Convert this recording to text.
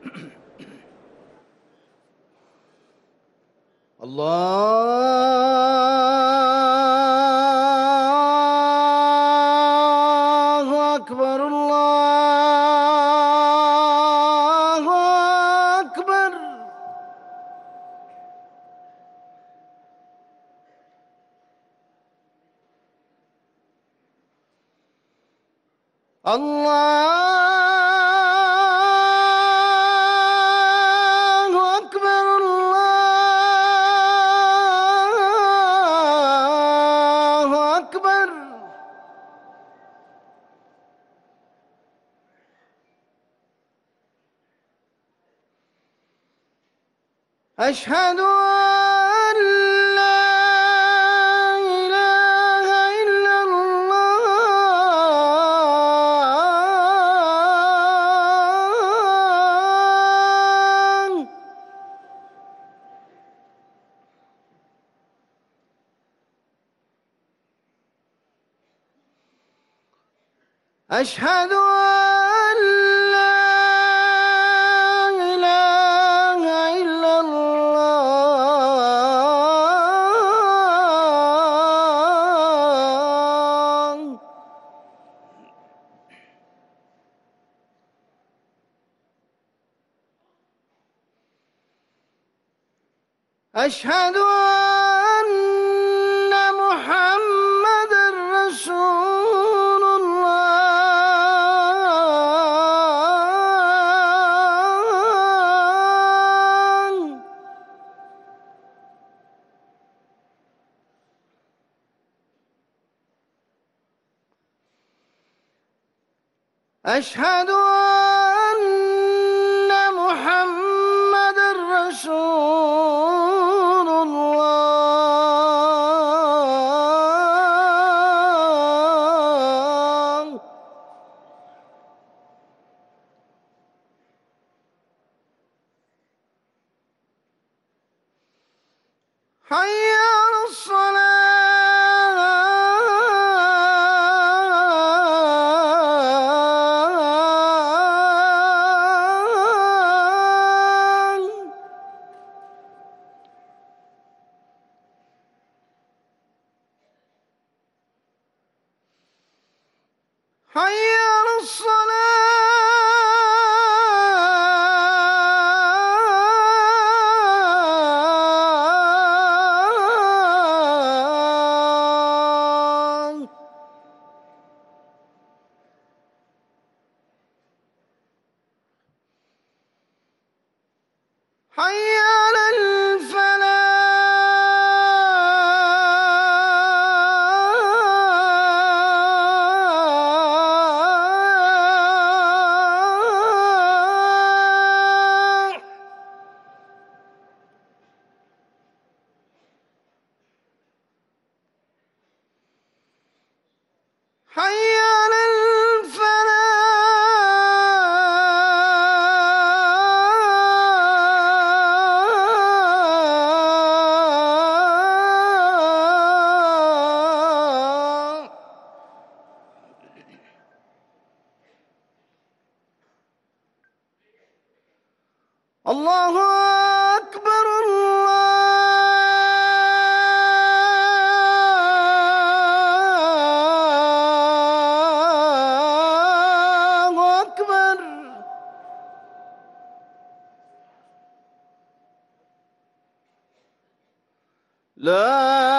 الله أكبر الله أكبر. الله أكبر الله أكبر. أشهد أن لا إله إلا الله. أشهد أن لا إله إلا الله. أشهد أن محمدًا رسول الله. أشهد أن محمدًا رسول الله. حي على الصلاة. حي على الصلاة. حي على الفلاح. حي على الفلاح. الله أكبر الله أكبر. لا